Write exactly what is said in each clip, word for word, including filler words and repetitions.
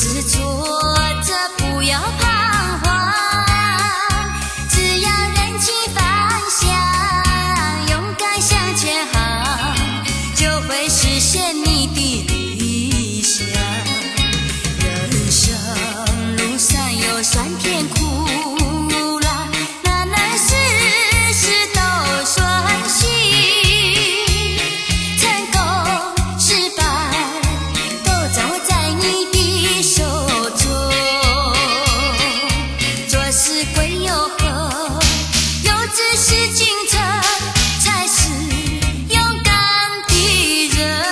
是挫折不要彷徨，只要认清方向，勇敢向前行，就会实现你的理想。人生路上有酸甜苦辣，哪能事事都顺心？成功失败都掌握在你的手中，做事归有何？有志是进程，才是勇敢的人。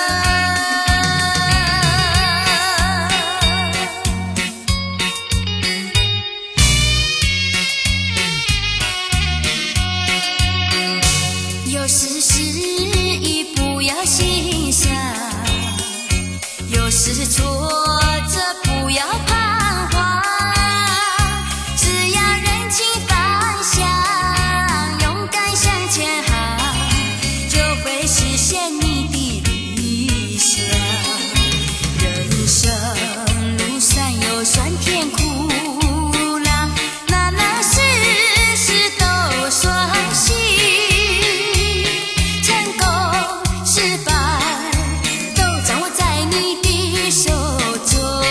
有时失意不要心伤，有时挫折不要彷徨，只要认清方向，勇敢向前行，就会实现你的理想。人生路上有酸甜苦辣，哪能事事都顺心？成功失败都掌握在你的手中，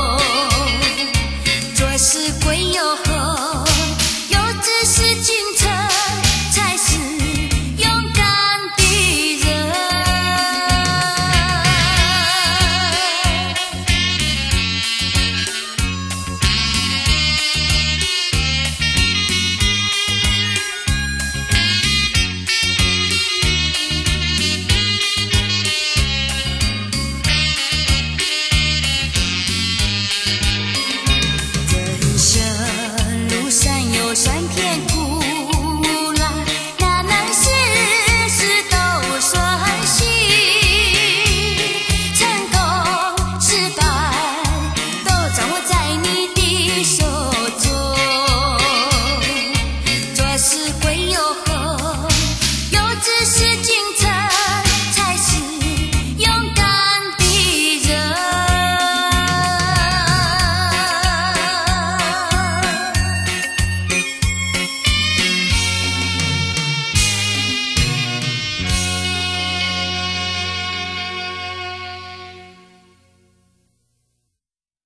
做事归有何？有志是进程，才是勇敢的人。人生路上有酸甜